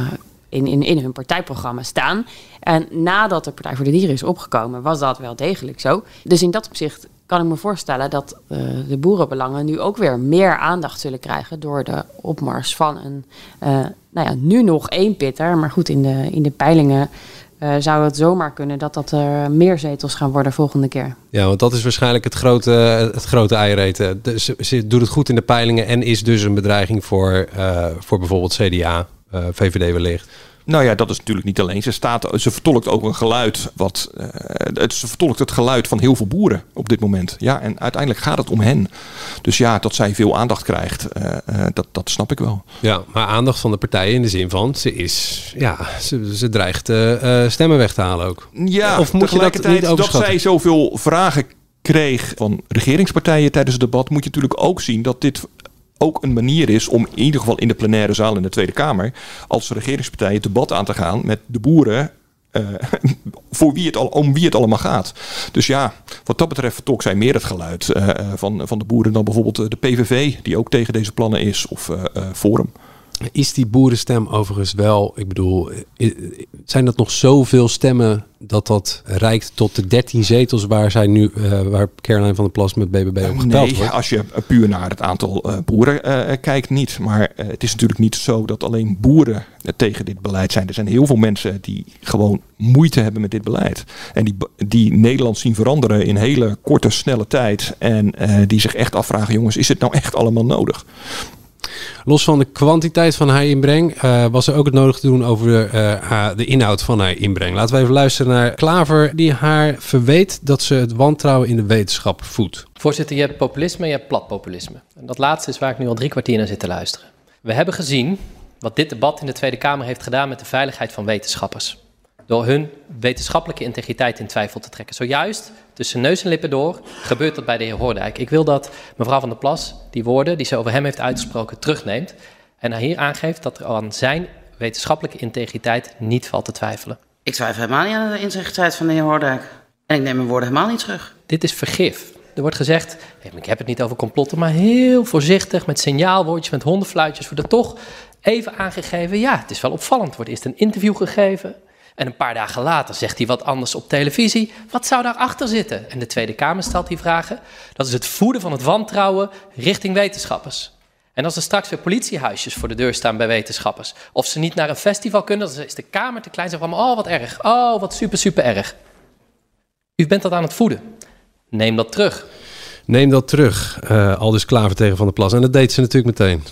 in, in, in hun partijprogramma staan. En nadat de Partij voor de Dieren is opgekomen, was dat wel degelijk zo. Dus in dat opzicht kan ik me voorstellen dat uh, de boerenbelangen nu ook weer meer aandacht zullen krijgen door de opmars van een, uh, nou ja, nu nog één pitter. Maar goed, in de, in de peilingen Uh, zou het zomaar kunnen dat dat er meer zetels gaan worden volgende keer. Ja, want dat is waarschijnlijk het grote, het grote eieren. Dus ze doet het goed in de peilingen en is dus een bedreiging voor, uh, voor bijvoorbeeld C D A, uh, V V D wellicht. Nou ja, dat is natuurlijk niet alleen. Ze, staat, ze vertolkt ook een geluid. Wat, uh, het, ze vertolkt het geluid van heel veel boeren op dit moment. Ja, en uiteindelijk gaat het om hen. Dus ja, dat zij veel aandacht krijgt, uh, uh, dat, dat snap ik wel. Ja, maar aandacht van de partijen in de zin van ze is, ja, ze, ze dreigt uh, stemmen weg te halen ook. Ja, of moet je dat niet dat zij zoveel vragen kreeg van regeringspartijen tijdens het debat, moet je natuurlijk ook zien dat dit ook een manier is om in ieder geval in de plenaire zaal in de Tweede Kamer als regeringspartij het debat aan te gaan met de boeren uh, voor wie het al, om wie het allemaal gaat. Dus ja, wat dat betreft vertolkt zij meer het geluid uh, van, van de boeren dan bijvoorbeeld de P V V die ook tegen deze plannen is of uh, uh, Forum. Is die boerenstem overigens wel, ik bedoel, zijn dat nog zoveel stemmen dat dat reikt tot de dertien zetels waar zij nu, uh, waar Caroline van der Plas met B B B op geteld nee, wordt? Als je puur naar het aantal uh, boeren uh, kijkt, niet. Maar uh, het is natuurlijk niet zo dat alleen boeren uh, tegen dit beleid zijn. Er zijn heel veel mensen die gewoon moeite hebben met dit beleid. En die, die Nederland zien veranderen in hele korte, snelle tijd. En uh, die zich echt afvragen, jongens, is het nou echt allemaal nodig? Los van de kwantiteit van haar inbreng uh, was er ook het nodig te doen over de, uh, de inhoud van haar inbreng. Laten we even luisteren naar Klaver die haar verweet dat ze het wantrouwen in de wetenschap voedt. Voorzitter, je hebt populisme en je hebt platpopulisme. En dat laatste is waar ik nu al drie kwartier naar zit te luisteren. We hebben gezien wat dit debat in de Tweede Kamer heeft gedaan met de veiligheid van wetenschappers. Door hun wetenschappelijke integriteit in twijfel te trekken. Zojuist, tussen neus en lippen door, gebeurt dat bij de heer Hoordijk. Ik wil dat mevrouw Van der Plas die woorden die ze over hem heeft uitgesproken terugneemt. En hij hier aangeeft dat er aan zijn wetenschappelijke integriteit niet valt te twijfelen. Ik twijfel helemaal niet aan de integriteit van de heer Hoordijk. En ik neem mijn woorden helemaal niet terug. Dit is vergif. Er wordt gezegd, ik heb het niet over complotten, maar heel voorzichtig met signaalwoordjes, met hondenfluitjes wordt er toch even aangegeven. Ja, het is wel opvallend. Er wordt eerst een interview gegeven en een paar dagen later zegt hij wat anders op televisie. Wat zou daarachter zitten? En de Tweede Kamer stelt die vragen. Dat is het voeden van het wantrouwen richting wetenschappers. En als er straks weer politiehuisjes voor de deur staan bij wetenschappers, of ze niet naar een festival kunnen, dan is de Kamer te klein. Zeggen van, oh wat erg, oh wat super, super erg. U bent dat aan het voeden. Neem dat terug. Neem dat terug, uh, Aldus Klaver tegen Van der Plas. En dat deed ze natuurlijk meteen.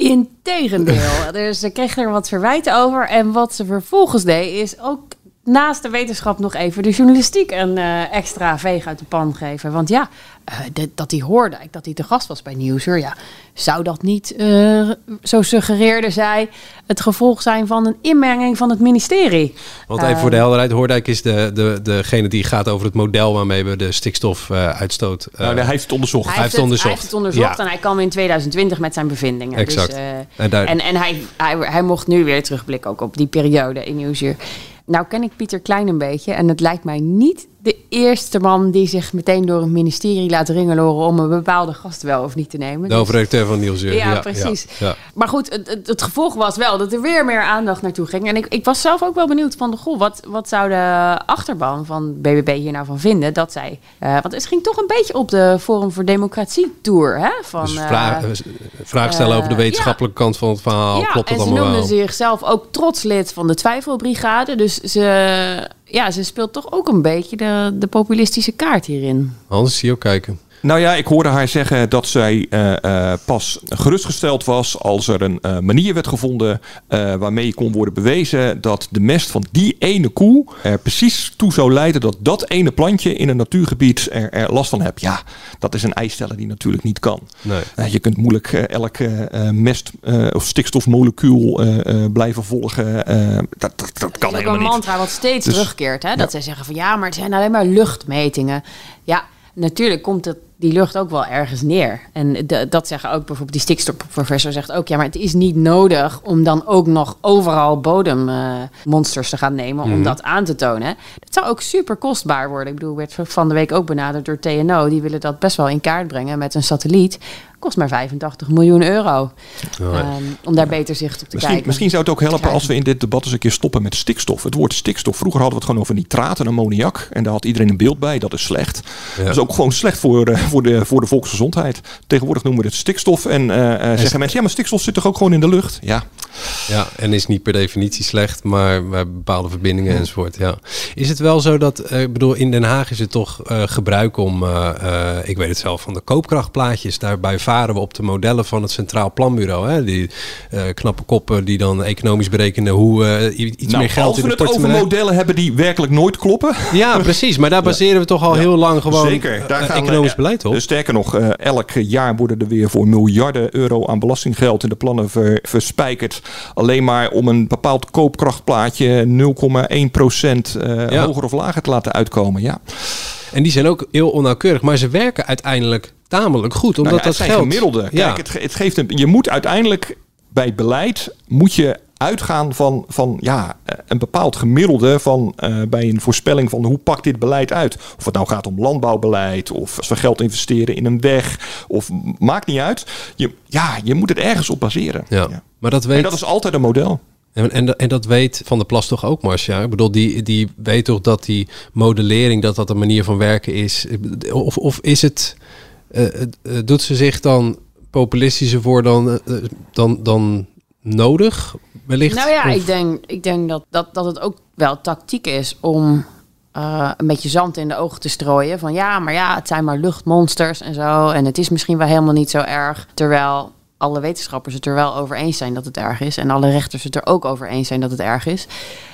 Integendeel. Dus ze kreeg er wat verwijten over. En wat ze vervolgens deed, is ook naast de wetenschap nog even de journalistiek een uh, extra veeg uit de pan geven. Want ja, uh, de, dat hij hoorde, dat hij te gast was bij Nieuwsuur, ja, zou dat niet, uh, zo suggereerde zij, het gevolg zijn van een inmenging van het ministerie? Want even uh, voor de helderheid, Hoordijk is de, de, degene die gaat over het model waarmee we de stikstofuitstoot... Uh, nou, hij heeft het onderzocht. Hij, hij heeft, heeft het, onderzocht. hij heeft het onderzocht ja. En hij kwam in twintig twintig met zijn bevindingen. Exact. Dus, uh, en daar... en, en hij, hij, hij mocht nu weer terugblikken ook op die periode in Nieuwsuur. Nou ken ik Pieter Klein een beetje en het lijkt mij niet de eerste man die zich meteen door het ministerie laat ringeloren om een bepaalde gast wel of niet te nemen. De hoofdredacteur van Nieuwsuur. Ja, ja, precies. Ja, ja. Maar goed, het, het, het gevolg was wel dat er weer meer aandacht naartoe ging. En ik, ik was zelf ook wel benieuwd van, goh, wat, wat zou de achterban van B B B hier nou van vinden? Dat zij, uh, want het ging toch een beetje op de Forum voor Democratie tour. Hè? Van, dus vraag, uh, vraag stellen uh, over de wetenschappelijke ja. kant van het verhaal. Ja, klopt dat en ze allemaal noemde wel? zichzelf ook trots lid van de Twijfelbrigade. Dus ze, ja, ze speelt toch ook een beetje de, de populistische kaart hierin. Anders zie je ook kijken. Nou ja, ik hoorde haar zeggen dat zij uh, uh, pas gerustgesteld was als er een uh, manier werd gevonden uh, waarmee kon worden bewezen dat de mest van die ene koe er precies toe zou leiden dat dat ene plantje in een natuurgebied er, er last van hebt. Ja, dat is een eis stellen die natuurlijk niet kan. Nee. Uh, je kunt moeilijk uh, elke uh, mest uh, of stikstofmolecuul uh, uh, blijven volgen. Uh, dat, dat, dat kan helemaal niet. Dat is ook een mantra wat steeds dus, terugkeert. Hè? Dat ja. zij zeggen van ja, maar het zijn alleen maar luchtmetingen. Ja, natuurlijk komt het die lucht ook wel ergens neer. En de, dat zeggen ook bijvoorbeeld die stikstofprofessor zegt ook, ja, maar het is niet nodig om dan ook nog overal bodemmonsters uh, te gaan nemen mm-hmm. om dat aan te tonen. Dat zou ook super kostbaar worden. Ik bedoel, werd van de week ook benaderd door T N O. Die willen dat best wel in kaart brengen met een satelliet. Kost maar vijfentachtig miljoen euro. Oh, ja. um, om daar beter zicht op te misschien, kijken. Misschien zou het ook helpen als we in dit debat eens een keer stoppen met stikstof. Het woord stikstof. Vroeger hadden we het gewoon over nitraat en ammoniak. En daar had iedereen een beeld bij. Dat is slecht. Ja. Dat is ook gewoon slecht voor, uh, voor, de, voor de volksgezondheid. Tegenwoordig noemen we het stikstof. En uh, uh, zeggen mensen, ja, maar stikstof zit toch ook gewoon in de lucht? Ja. Ja, en is niet per definitie slecht, maar bij bepaalde verbindingen ja. enzovoort. Ja. Is het wel zo dat, uh, ik bedoel, in Den Haag is het toch uh, gebruik om, uh, uh, ik weet het zelf, van de koopkrachtplaatjes. Daarbij varen we op de modellen van het Centraal Planbureau. Hè? Die uh, knappe koppen die dan economisch berekenen hoe uh, iets nou, meer geld in de portemonnee. Als we het over modellen hebben die werkelijk nooit kloppen. Ja, precies. Maar daar baseren we toch al ja. heel lang gewoon Zeker. Daar uh, gaan economisch we, beleid op. Dus sterker nog, uh, elk jaar worden er weer voor miljarden euro aan belastinggeld in de plannen ver, verspijkerd. Alleen maar om een bepaald koopkrachtplaatje nul komma één procent uh, ja. hoger of lager te laten uitkomen. Ja. En die zijn ook heel onnauwkeurig, maar ze werken uiteindelijk tamelijk goed. Omdat nou ja, dat zijn geld... gemiddelde. Kijk, ja. het, het geeft een, je moet uiteindelijk bij het beleid moet je uitgaan van, van ja, een bepaald gemiddelde van uh, bij een voorspelling van hoe pakt dit beleid uit. Of het nou gaat om landbouwbeleid of als we geld investeren in een weg of maakt niet uit. Je, ja, je moet het ergens op baseren. Ja. Ja. Maar dat weet... En dat is altijd een model. En, en, en dat weet Van der Plas toch ook, Marcia? Ik bedoel, die, die weet toch dat die modellering, dat dat een manier van werken is? Of, of is het, uh, uh, doet ze zich dan populistischer voor dan, uh, dan, dan nodig, wellicht? Nou ja, of? ik denk, ik denk dat, dat, dat het ook wel tactiek is om uh, een beetje zand in de ogen te strooien. Van ja, maar ja, het zijn maar luchtmonsters en zo. En het is misschien wel helemaal niet zo erg. Terwijl alle wetenschappers het er wel over eens zijn dat het erg is. En alle rechters het er ook over eens zijn dat het erg is.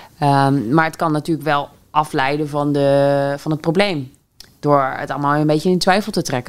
Um, maar het kan natuurlijk wel afleiden van, de, van het probleem. Door het allemaal een beetje in twijfel te trekken.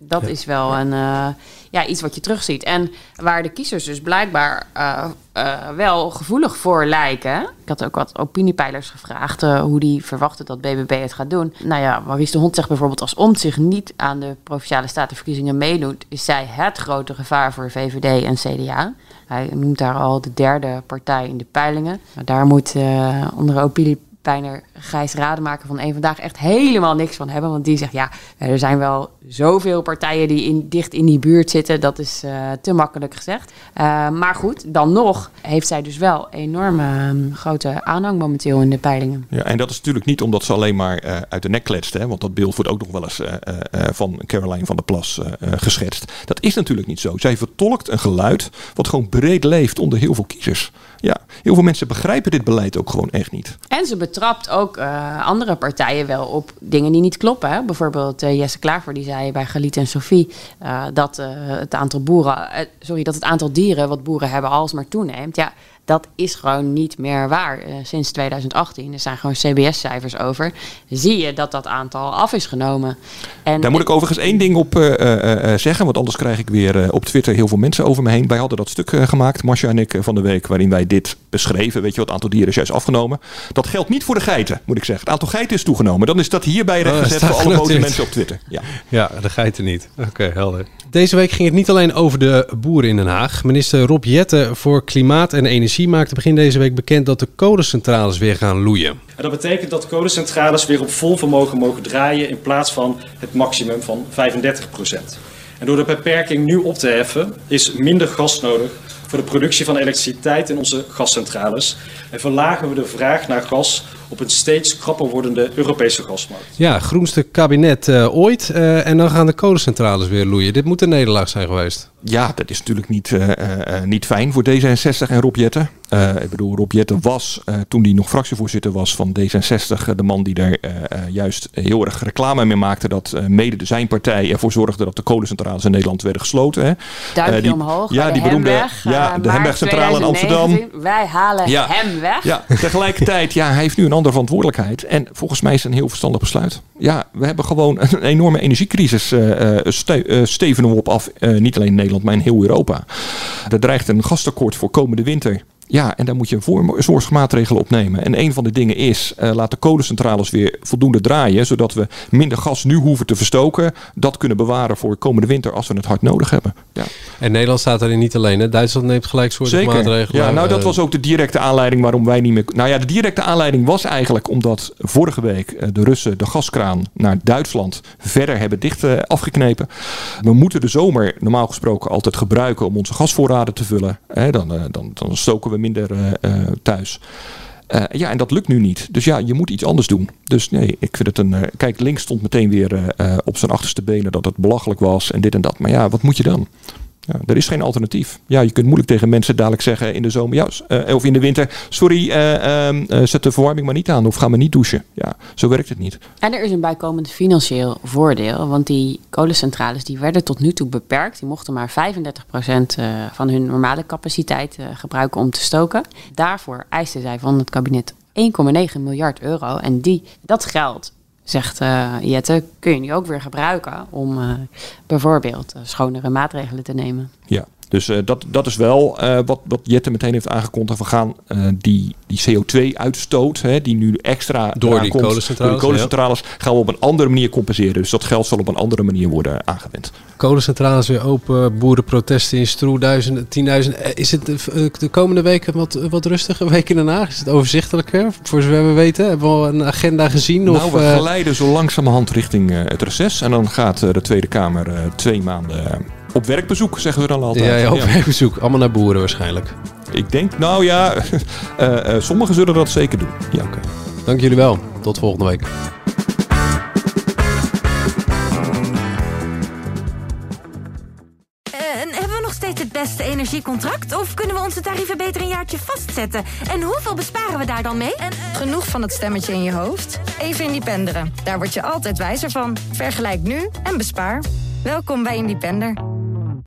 Dat ja. is wel een, uh, ja, iets wat je terugziet. En waar de kiezers dus blijkbaar uh, uh, wel gevoelig voor lijken. Ik had ook wat opiniepeilers gevraagd uh, hoe die verwachten dat B B B het gaat doen. Nou ja, Maurice de Hond zegt bijvoorbeeld, als Omtzigt niet aan de Provinciale Statenverkiezingen meedoet, is zij het grote gevaar voor V V D en C D A. Hij noemt daar al de derde partij in de peilingen. Maar daar moet uh, onder opiniepeiler Gijs Rademaker van Eén Vandaag echt helemaal niks van hebben. Want die zegt, ja, er zijn wel zoveel partijen die in, dicht in die buurt zitten. Dat is uh, te makkelijk gezegd. Uh, maar goed, dan nog heeft zij dus wel enorme um, grote aanhang momenteel in de peilingen. Ja, en dat is natuurlijk niet omdat ze alleen maar uh, uit de nek kletst. Hè, want dat beeld wordt ook nog wel eens uh, uh, van Caroline van der Plas uh, uh, geschetst. Dat is natuurlijk niet zo. Zij vertolkt een geluid wat gewoon breed leeft onder heel veel kiezers. Ja, heel veel mensen begrijpen dit beleid ook gewoon echt niet. En ze betrapt ook uh, andere partijen wel op dingen die niet kloppen. Hè? Bijvoorbeeld uh, Jesse Klaver, die zei bij Galit en Sophie uh, dat uh, het aantal boeren, uh, sorry, dat het aantal dieren wat boeren hebben alsmaar toeneemt. Ja, dat is gewoon niet meer waar. Uh, sinds twintig achttien, er zijn gewoon C B S-cijfers over. Zie je dat dat aantal af is genomen. En daar moet ik overigens één ding op uh, uh, zeggen, want anders krijg ik weer uh, op Twitter heel veel mensen over me heen. Wij hadden dat stuk uh, gemaakt, Marcia en ik, uh, van de week, waarin wij dit beschreven. Weet je wat, het aantal dieren is juist afgenomen. Dat geldt niet voor de geiten, moet ik zeggen. Het aantal geiten is toegenomen. Dan is dat hierbij rechtgezet oh, voor alle boze mensen op Twitter. Ja, ja, de geiten niet. Oké, okay, helder. Deze week ging het niet alleen over de boeren in Den Haag. Minister Rob Jetten voor Klimaat en Energie maakte begin deze week bekend dat de kolencentrales weer gaan loeien. En dat betekent dat kolencentrales weer op vol vermogen mogen draaien in plaats van het maximum van vijfendertig procent. En door de beperking nu op te heffen is minder gas nodig voor de productie van elektriciteit in onze gascentrales. En verlagen we de vraag naar gas op een steeds krapper wordende Europese gasmarkt. Ja, groenste kabinet uh, ooit. Uh, en dan gaan de kolencentrales weer loeien. Dit moet een nederlaag zijn geweest. Ja, dat is natuurlijk niet, uh, uh, niet fijn voor D zesenzestig en Rob Jetten. Uh, ik bedoel, Rob Jetten was, uh, toen hij nog fractievoorzitter was van D zesenzestig... Uh, de man die daar uh, uh, juist heel erg reclame mee maakte... dat uh, mede de zijn partij ervoor zorgde dat de kolencentrales in Nederland werden gesloten. Hè. Duimpje uh, die, omhoog, ja, de die beroemde, Hemweg. Ja, de uh, Hemwegcentrale in Amsterdam. Wij halen ja, hem weg. Ja, tegelijkertijd, ja, hij heeft nu een andere verantwoordelijkheid. En volgens mij is het een heel verstandig besluit. Ja, we hebben gewoon een enorme energiecrisis uh, ste- uh, steven we op af. Uh, niet alleen in Nederland, maar in heel Europa. Er dreigt een gastekort voor komende winter. Ja, en daar moet je voorzorgsmaatregelen opnemen. En een van de dingen is, uh, laat de kolencentrales weer voldoende draaien, zodat we minder gas nu hoeven te verstoken. Dat kunnen bewaren voor komende winter als we het hard nodig hebben. Ja. En Nederland staat daarin niet alleen. Hè? Duitsland neemt gelijk soorten Zeker. maatregelen. Ja, nou dat was ook de directe aanleiding waarom wij niet meer... Nou ja, de directe aanleiding was eigenlijk omdat vorige week de Russen de gaskraan naar Duitsland verder hebben dicht uh, afgeknepen. We moeten de zomer normaal gesproken altijd gebruiken om onze gasvoorraden te vullen. Hè, dan, uh, dan, dan stoken we minder uh, uh, thuis. Uh, ja, en dat lukt nu niet. Dus ja, je moet iets anders doen. Dus nee, ik vind het een... Uh, kijk, links stond meteen weer uh, uh, op zijn achterste benen dat het belachelijk was en dit en dat. Maar ja, wat moet je dan? Ja, er is geen alternatief. Ja, je kunt moeilijk tegen mensen dadelijk zeggen in de zomer, ja, uh, of in de winter, sorry, uh, uh, uh, zet de verwarming maar niet aan of ga maar niet douchen. Ja, zo werkt het niet. En er is een bijkomend financieel voordeel, want die kolencentrales die werden tot nu toe beperkt. Die mochten maar vijfendertig procent uh, van hun normale capaciteit uh, gebruiken om te stoken. Daarvoor eisten zij van het kabinet één komma negen miljard euro. En die, dat geld, zegt uh, Jette, kun je nu ook weer gebruiken om uh, bijvoorbeeld uh, schonere maatregelen te nemen. Ja, dus uh, dat, dat is wel uh, wat, wat Jette meteen heeft aangekondigd. We gaan uh, die, die C O twee uitstoot, hè, die nu extra door die komt, kolencentrales, door die kolencentrales ja. gaan we op een andere manier compenseren. Dus dat geld zal op een andere manier worden aangewend. Kolencentrales weer open, boerenprotesten in Stroe, duizenden, tienduizend. Is het de, de komende weken wat, wat rustiger, weken daarna? Is het overzichtelijker? Voor zover we weten, hebben we al een agenda gezien? Nou, of, we uh... glijden zo langzamerhand richting uh, het reces. En dan gaat uh, de Tweede Kamer uh, twee maanden uh, op werkbezoek, zeggen we dan altijd. Ja, ja op ja. werkbezoek. Allemaal naar boeren waarschijnlijk. Ik denk, nou ja, uh, uh, sommigen zullen dat zeker doen. Ja. Okay. Dank jullie wel. Tot volgende week. Het beste energiecontract? Of kunnen we onze tarieven beter een jaartje vastzetten? En hoeveel besparen we daar dan mee? En, uh... Genoeg van het stemmetje in je hoofd? Even Independeren. Daar word je altijd wijzer van. Vergelijk nu en bespaar. Welkom bij Independer.